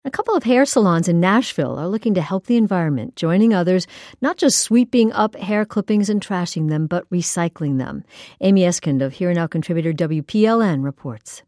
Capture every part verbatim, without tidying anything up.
A couple of hair salons in Nashville are looking to help the environment, joining others, not just sweeping up hair clippings and trashing them, but recycling them. Amy Eskind of Here and Now contributor W P L N reports.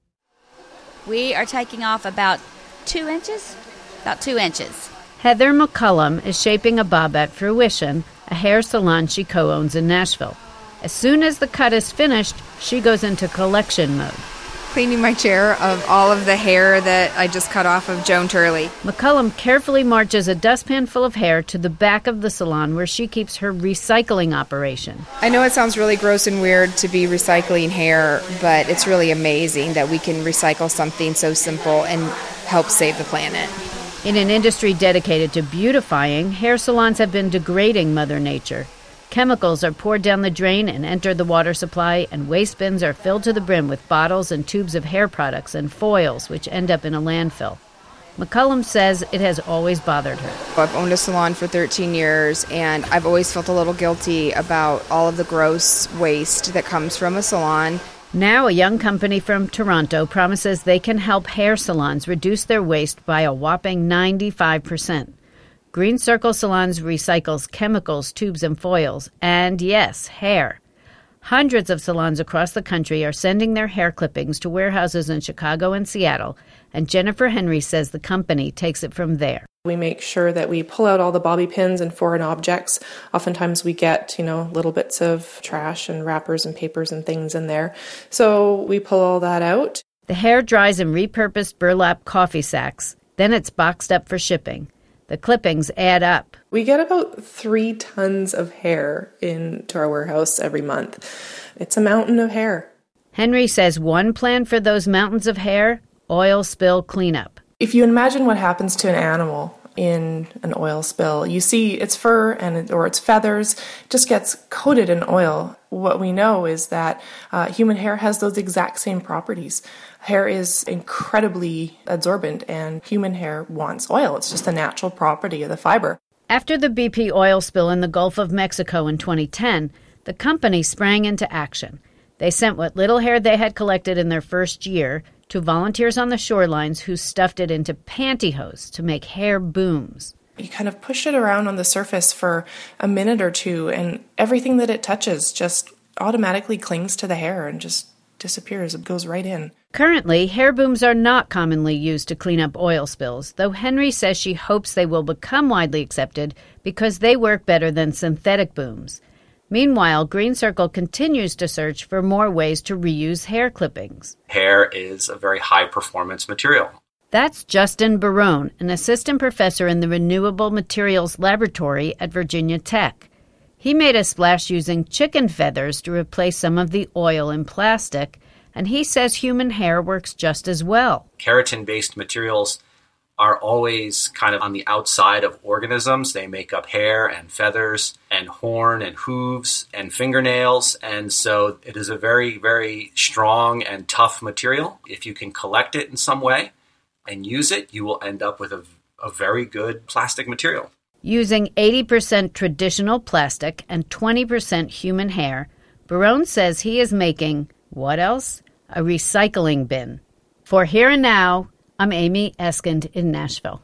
We are taking off about two inches, about two inches. Heather McCullum is shaping a bob at Fruition, a hair salon she co-owns in Nashville. As soon as the cut is finished, she goes into collection mode. Cleaning my chair of all of the hair that I just cut off of Joan Turley. McCullum carefully marches a dustpan full of hair to the back of the salon where she keeps her recycling operation. I know it sounds really gross and weird to be recycling hair, but it's really amazing that we can recycle something so simple and help save the planet. In an industry dedicated to beautifying, hair salons have been degrading Mother Nature. Chemicals are poured down the drain and enter the water supply, and waste bins are filled to the brim with bottles and tubes of hair products and foils, which end up in a landfill. McCullum says it has always bothered her. I've owned a salon for thirteen years, and I've always felt a little guilty about all of the gross waste that comes from a salon. Now a young company from Toronto promises they can help hair salons reduce their waste by a whopping ninety-five percent. Green Circle Salons recycles chemicals, tubes, and foils, and yes, hair. Hundreds of salons across the country are sending their hair clippings to warehouses in Chicago and Seattle, and Jennifer Henry says the company takes it from there. We make sure that we pull out all the bobby pins and foreign objects. Oftentimes we get, you know, little bits of trash and wrappers and papers and things in there. So we pull all that out. The hair dries in repurposed burlap coffee sacks. Then it's boxed up for shipping. The clippings add up. We get about three tons of hair into our warehouse every month. It's a mountain of hair. Henry says one plan for those mountains of hair, oil spill cleanup. If you imagine what happens to an animal in an oil spill, you see its fur and or its feathers just gets coated in oil. What we know is that uh, human hair has those exact same properties. Hair is incredibly absorbent, and human hair wants oil. It's just a natural property of the fiber. After the B P oil spill in the Gulf of Mexico in twenty ten, the company sprang into action. They sent what little hair they had collected in their first year to volunteers on the shorelines who stuffed it into pantyhose to make hair booms. You kind of push it around on the surface for a minute or two, and everything that it touches just automatically clings to the hair and just disappears. It goes right in. Currently, hair booms are not commonly used to clean up oil spills, though Henry says she hopes they will become widely accepted because they work better than synthetic booms. Meanwhile, Green Circle continues to search for more ways to reuse hair clippings. Hair is a very high-performance material. That's Justin Barone, an assistant professor in the Renewable Materials Laboratory at Virginia Tech. He made a splash using chicken feathers to replace some of the oil in plastic, and he says human hair works just as well. Keratin-based materials are always kind of on the outside of organisms. They make up hair and feathers and horn and hooves and fingernails. And so it is a very, very strong and tough material. If you can collect it in some way and use it, you will end up with a, a very good plastic material. Using eighty percent traditional plastic and twenty percent human hair, Barone says he is making, what else? A recycling bin. For Here and Now, I'm Amy Eskind in Nashville.